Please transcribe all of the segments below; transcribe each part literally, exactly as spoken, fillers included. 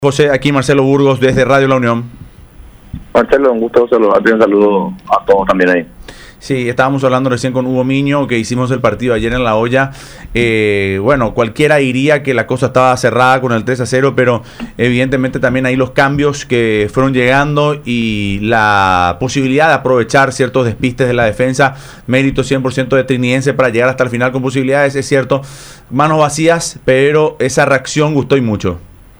José, aquí Marcelo Burgos desde Radio La Unión. Marcelo, un gusto saludarte, un saludo a todos también ahí. Sí, estábamos hablando recién con Hugo Miño, que hicimos el partido ayer en La Olla. Eh, bueno, cualquiera diría que la cosa estaba cerrada con el tres a cero, pero evidentemente también hay los cambios que fueron llegando y la posibilidad de aprovechar ciertos despistes de la defensa, mérito cien por ciento de Trinidense para llegar hasta el final con posibilidades, es cierto, manos vacías, pero esa reacción gustó y mucho.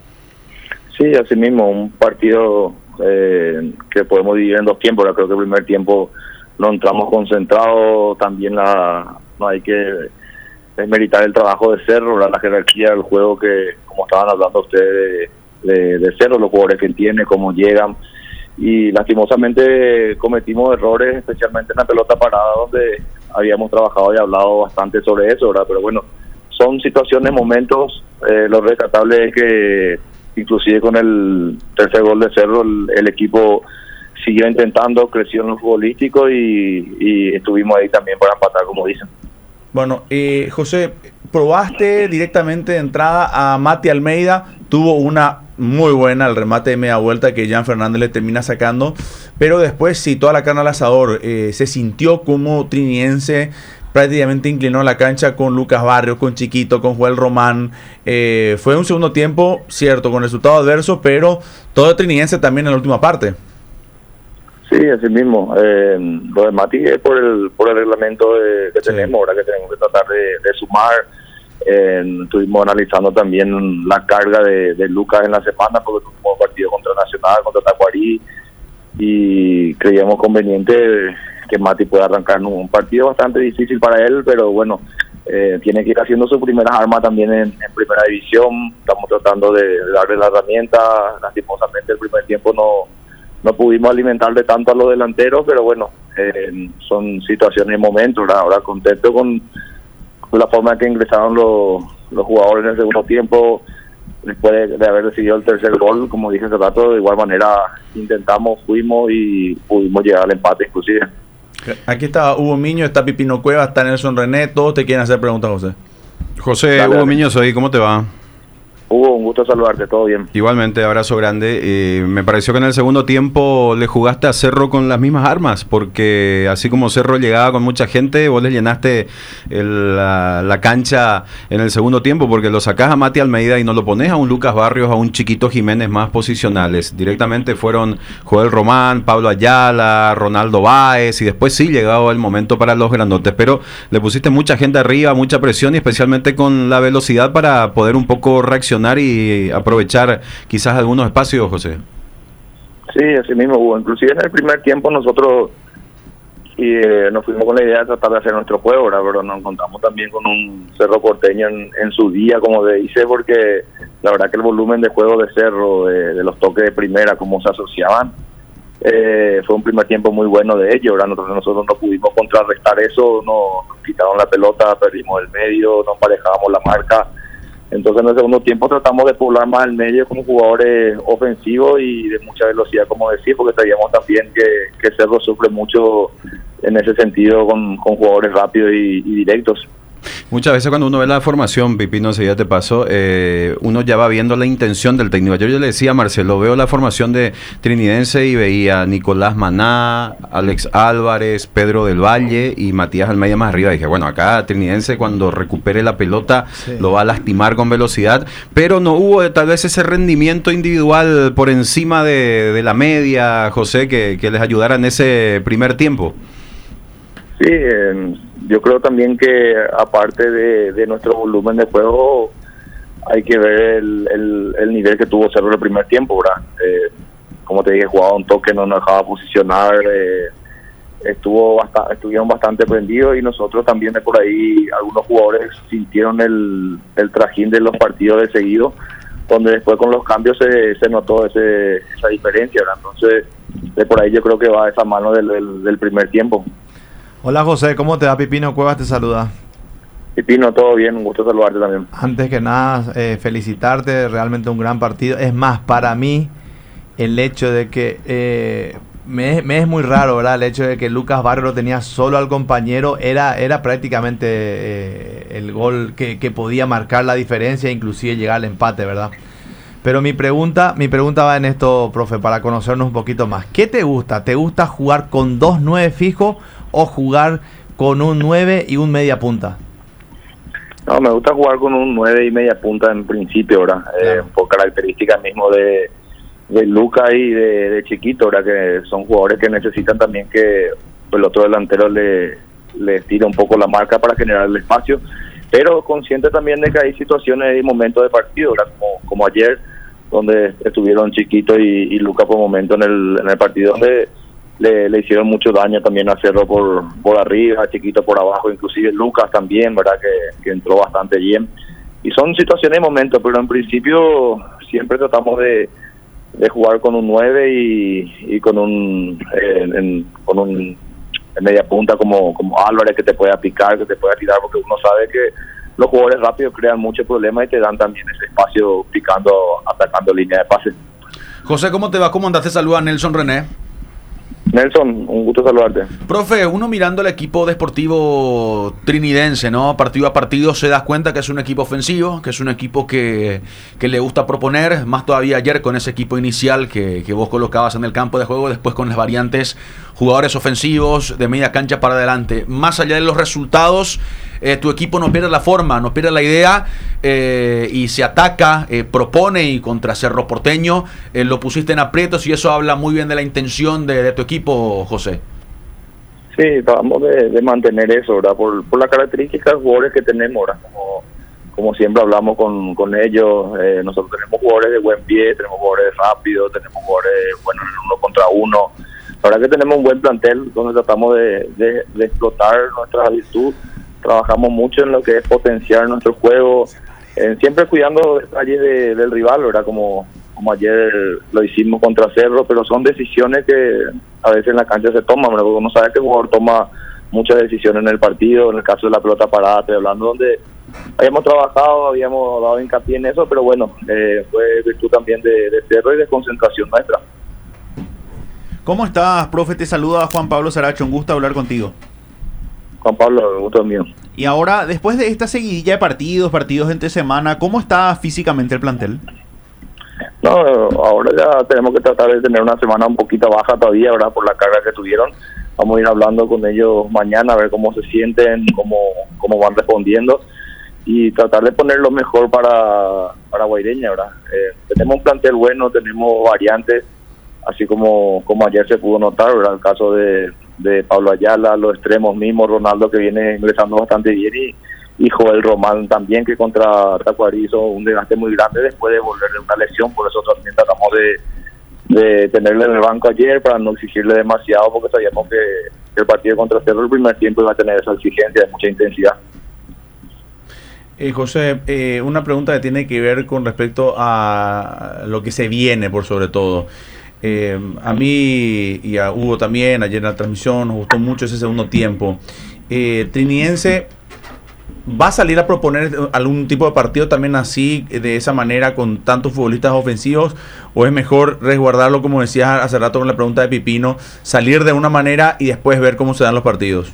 Sí, así mismo, un partido eh, que podemos dividir en dos tiempos. Creo que el primer tiempo no entramos concentrados, también la, no hay que desmeritar el trabajo de Cerro, la, la jerarquía del juego que, como estaban hablando ustedes de, de, de Cerro, los jugadores que tiene, cómo llegan, y lastimosamente cometimos errores, especialmente en la pelota parada, donde habíamos trabajado y hablado bastante sobre eso, ¿verdad? Pero bueno, son situaciones, momentos. Eh, lo rescatable es que inclusive con el tercer gol de Cerro el, el equipo siguió intentando, creció en lo futbolístico y, y estuvimos ahí también para empatar, como dicen. Bueno, eh, José, probaste directamente de entrada a Mati Almeida, tuvo una muy buena el remate de media vuelta que Jan Fernández le termina sacando, pero después sí, toda la carne al asador, eh, se sintió como Trinidense prácticamente inclinó la cancha con Lucas Barrios, con Chiquito, con Joel Román. Eh, fue un segundo tiempo, cierto, con resultado adverso, pero todo Trinidense también en la última parte. Sí, así mismo. Eh, lo de Mati es por el, por el reglamento de, que sí. tenemos, ahora que tenemos que tratar de, de sumar. Eh, estuvimos analizando también la carga de, de Lucas en la semana, porque tuvimos partido contra Nacional, contra Tacuarí, y creíamos conveniente que Mati pueda arrancar en un partido bastante difícil para él, pero bueno, eh, tiene que ir haciendo sus primeras armas también en, en primera división. Estamos tratando de, de darle la herramienta. Lastimosamente el primer tiempo no, no pudimos alimentarle tanto a los delanteros, pero bueno, eh, son situaciones y momentos. ¿verdad? Ahora contento con, con la forma en que ingresaron los, los jugadores en el segundo tiempo, después de, de haber recibido el tercer gol, como dije hace rato. De igual manera intentamos, fuimos y pudimos llegar al empate inclusive. Aquí está Hugo Miño, está Pipino Cueva, está Nelson René, todos te quieren hacer preguntas, José. José, dale, Hugo dale. Miño soy, ¿cómo te va? Hugo, un gusto saludarte, todo bien. Igualmente, abrazo grande. Eh, me pareció que en el segundo tiempo le jugaste a Cerro con las mismas armas, porque así como Cerro llegaba con mucha gente, vos le llenaste el, la, la cancha en el segundo tiempo, porque lo sacás a Mati Almeida y no lo pones a un Lucas Barrios, a un Chiquito Jiménez más posicionales. Directamente fueron Joel Román, Pablo Ayala, Ronaldo Báez, y después sí llegaba el momento para los grandotes, pero le pusiste mucha gente arriba, mucha presión, y especialmente con la velocidad para poder un poco reaccionar y aprovechar quizás algunos espacios, José. Sí, así mismo, Hugo. Inclusive en el primer tiempo nosotros y, eh, nos fuimos con la idea de tratar de hacer nuestro juego, ¿verdad? Pero nos encontramos también con un Cerro Porteño en, en su día, como te dice, porque la verdad que el volumen de juego de Cerro, de, de los toques de primera, cómo se asociaban, eh, fue un primer tiempo muy bueno de ellos, ¿verdad? Nosotros, nosotros no pudimos contrarrestar eso, nos, nos quitaron la pelota, perdimos el medio, nos emparejábamos la marca. Entonces en el segundo tiempo tratamos de poblar más el medio con jugadores ofensivos y de mucha velocidad, como decir, porque sabíamos también que, que Cerro sufre mucho en ese sentido con, con jugadores rápidos y, y directos. Muchas veces cuando uno ve la formación, Pipino, enseguida te paso, eh, uno ya va viendo la intención del técnico. Ayer yo le decía a Marcelo, veo la formación de Trinidense y veía a Nicolás Maná, Alex Álvarez, Pedro del Valle y Matías Almeida más arriba. Y dije, bueno, acá Trinidense cuando recupere la pelota sí. lo va a lastimar con velocidad, pero no hubo tal vez ese rendimiento individual por encima de, de la media, José, que, que les ayudara en ese primer tiempo. Sí, eh, yo creo también que aparte de, de nuestro volumen de juego, hay que ver el, el, el nivel que tuvo Cerro en el primer tiempo, ¿verdad? Eh, como te dije, jugaba un toque, no nos dejaba posicionar, eh, estuvo bastante, estuvieron bastante prendidos y nosotros también de por ahí, algunos jugadores sintieron el, el trajín de los partidos de seguido, donde después con los cambios se, se notó ese, esa diferencia, ¿verdad? Entonces, de por ahí yo creo que va esa mano del, del, del primer tiempo. Hola José, ¿cómo te va? Pipino Cuevas te saluda. Pipino, todo bien, un gusto saludarte también. Antes que nada, eh, felicitarte, realmente un gran partido. Es más, para mí, el hecho de que, eh, me, me es muy raro, ¿verdad? El hecho de que Lucas Barrios lo tenía solo al compañero, era, era prácticamente eh, el gol que, que podía marcar la diferencia, inclusive llegar al empate, ¿verdad? Pero mi pregunta, mi pregunta va en esto, profe, para conocernos un poquito más. ¿Qué te gusta? ¿Te gusta jugar con dos nueve fijos o jugar con un nueve y un media punta? No, me gusta jugar con un nueve y media punta en principio, ¿verdad? Claro. Eh, por características mismo de, de Luca y de, de Chiquito, ¿verdad? Que son jugadores que necesitan también que el otro delantero le, le tire un poco la marca para generar el espacio, pero consciente también de que hay situaciones y momentos de partido, ¿verdad? Como, como ayer, donde estuvieron Chiquito y, y Luca por momento en el, en el partido, donde le, le hicieron mucho daño también a Cerro por, por arriba, Chiquito por abajo, inclusive Lucas también, ¿verdad? Que, que entró bastante bien. Y son situaciones y momentos, pero en principio siempre tratamos de, de jugar con un nueve y, y con un eh, en, con un en media punta como, como Álvarez, que te pueda picar, que te pueda tirar, porque uno sabe que los jugadores rápidos crean mucho problema y te dan también ese espacio picando, atacando línea de pase. José, ¿cómo te va? ¿Cómo andas? Te saluda Nelson René. Nelson, un gusto saludarte. Profe, uno mirando el equipo deportivo trinidense, ¿no? Partido a partido se da cuenta que es un equipo ofensivo, que es un equipo que, que le gusta proponer, más todavía ayer con ese equipo inicial que, que vos colocabas en el campo de juego, después con las variantes, jugadores ofensivos de media cancha para adelante. Más allá de los resultados, eh, tu equipo no pierde la forma, no pierde la idea eh, y se ataca, eh, propone, y contra Cerro Porteño eh, lo pusiste en aprietos, y eso habla muy bien de la intención de, de tu equipo, José. Sí, tratamos de, de mantener eso, ¿verdad? Por, por las características de jugadores que tenemos, ¿verdad? Como, como siempre hablamos con, con ellos, eh, nosotros tenemos jugadores de buen pie, tenemos jugadores rápidos, tenemos jugadores buenos en uno contra uno. La verdad que tenemos un buen plantel donde tratamos de, de, de explotar nuestra virtud. Trabajamos mucho en lo que es potenciar nuestro juego, eh, siempre cuidando los detalles de, del rival, ¿verdad? Como, como ayer lo hicimos contra Cerro, pero son decisiones que a veces en la cancha se toman, ¿verdad? Porque uno sabe que el jugador toma muchas decisiones en el partido, en el caso de la pelota parada, estoy hablando donde habíamos trabajado, habíamos dado hincapié en eso, pero bueno, eh, fue virtud también de, de Cerro y de concentración nuestra. ¿Cómo estás, profe? Te saluda Juan Pablo Saracho, un gusto hablar contigo. Juan Pablo, un gusto mío. Y ahora, después de esta seguidilla de partidos, partidos entre semana, ¿cómo está físicamente el plantel? No, ahora ya tenemos que tratar de tener una semana un poquito baja todavía, ¿verdad? Por la carga que tuvieron. Vamos a ir hablando con ellos mañana, a ver cómo se sienten, cómo, cómo van respondiendo, y tratar de poner lo mejor para, para Guaireña, ¿verdad? Eh, tenemos un plantel bueno, tenemos variantes, así como, como ayer se pudo notar, ¿verdad? El caso de, de Pablo Ayala, los extremos mismos, Ronaldo, que viene ingresando bastante bien, y, y Joel Román también, que contra Tacuarí hizo un desgaste muy grande después de volverle una lesión. Por eso también tratamos de, de tenerle en el banco ayer para no exigirle demasiado, porque sabíamos que el partido contra Cerro el primer tiempo iba a tener esa exigencia de mucha intensidad. Eh, José, eh, una pregunta que tiene que ver con respecto a lo que se viene, por sobre todo. Eh, a mí y a Hugo también, ayer en la transmisión, nos gustó mucho ese segundo tiempo. Eh, Trinidense ¿va a salir a proponer algún tipo de partido también así, de esa manera, con tantos futbolistas ofensivos? ¿O es mejor resguardarlo, como decías hace rato con la pregunta de Pipino, salir de una manera y después ver cómo se dan los partidos?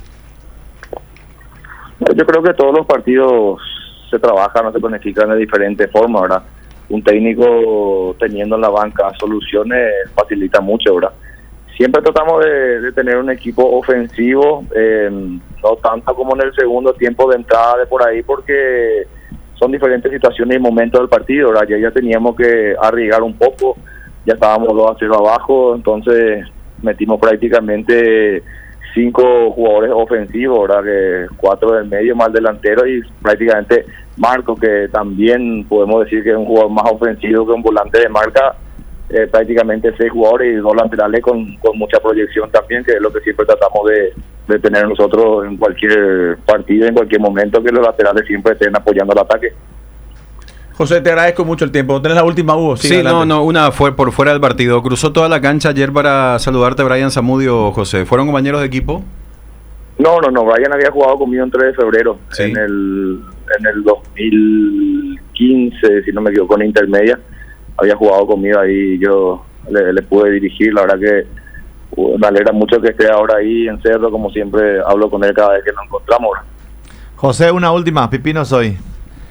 Yo creo que todos los partidos se trabajan, no se planifican de diferentes formas, ¿verdad? Un técnico teniendo en la banca soluciones facilita mucho, ¿verdad? Siempre tratamos de, de tener un equipo ofensivo, eh, no tanto como en el segundo tiempo de entrada de por ahí, porque son diferentes situaciones y momentos del partido, ¿verdad? Ya, ya teníamos que arriesgar un poco, ya estábamos dos a cero abajo, entonces metimos prácticamente cinco jugadores ofensivos, ¿verdad? Que cuatro del medio más delantero, y prácticamente Marco, que también podemos decir que es un jugador más ofensivo que un volante de marca. Eh, prácticamente seis jugadores y dos laterales con, con mucha proyección también, que es lo que siempre tratamos de, de tener nosotros en cualquier partido, en cualquier momento, que los laterales siempre estén apoyando el ataque. José, te agradezco mucho el tiempo. ¿Tenés la última, Hugo? Sí, sí no, no, una fue por fuera del partido. Cruzó toda la cancha ayer para saludarte Brian Zamudio, José. ¿Fueron compañeros de equipo? No, no, no. Brian había jugado conmigo el tres de febrero, sí. en el en el dos mil quince, si no me equivoco, en Intermedia. Había jugado conmigo ahí, yo le, le pude dirigir. La verdad que uh, me alegra mucho que esté ahora ahí en Cerro, como siempre hablo con él cada vez que nos encontramos. José, una última, Pipino soy.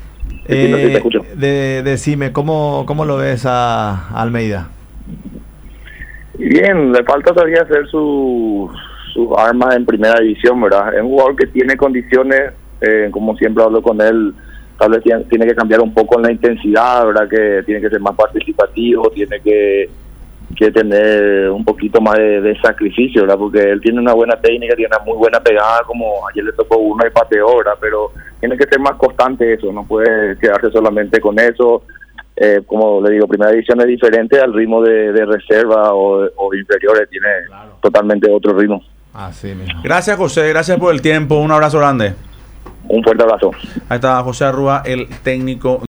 Sí, no, sí, te Eh, escucho. de, decime, ¿cómo, ¿cómo lo ves a Almeida? Y bien, le falta todavía hacer sus sus armas en primera división, ¿verdad? Es un jugador que tiene condiciones, eh, como siempre hablo con él, tal vez tiene, tiene que cambiar un poco en la intensidad, ¿verdad? Que tiene que ser más participativo, tiene que, que tener un poquito más de, de sacrificio, ¿verdad? Porque él tiene una buena técnica, tiene una muy buena pegada, como ayer le tocó uno y pateó, ¿verdad? Pero tiene que ser más constante eso, no puede quedarse solamente con eso. Eh, como le digo, primera división es diferente al ritmo de, de reserva o, o inferiores, tiene claro. totalmente otro ritmo. Así mismo. Gracias, José, gracias por el tiempo, un abrazo grande. Un fuerte abrazo. Ahí está José Arrua, el técnico